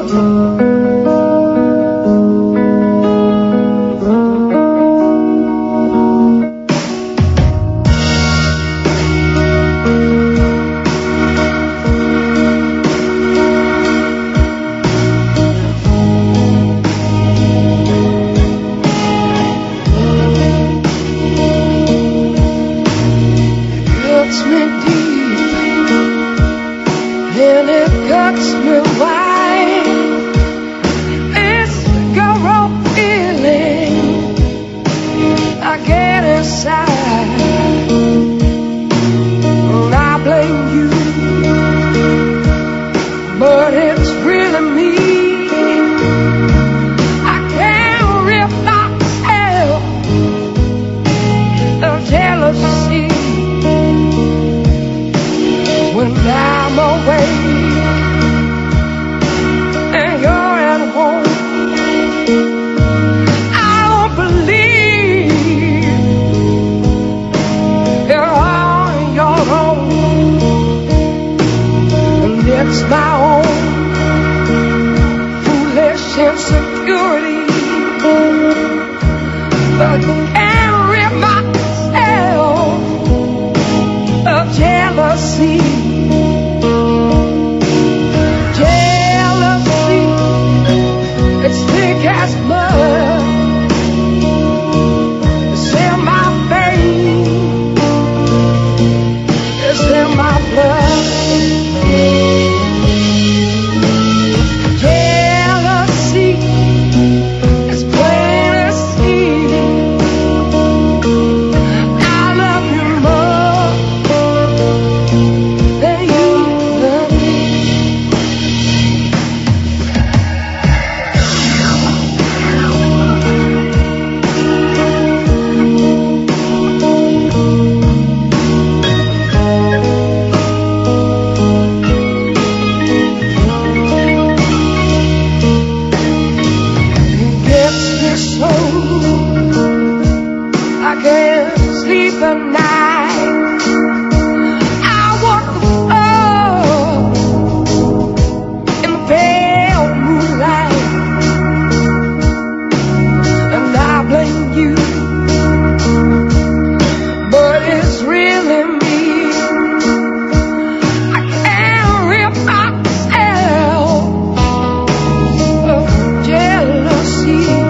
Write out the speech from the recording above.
And it cuts me wide. It's the girl feeling I get inside. And I blame you, but it's really me. I can't rid myself of jealousy when I'm away and you're at home. I don't believe you're on your own, and it's my own foolish insecurity, but can't rid myself of jealousy. As mud, it's in my veins, it's in my blood. Jealousy is plain to see. I love you more than you love me. I can't sleep at night. I walk in the pale moonlight, and I blame you, but it's really me. I can't rid myself of jealousy.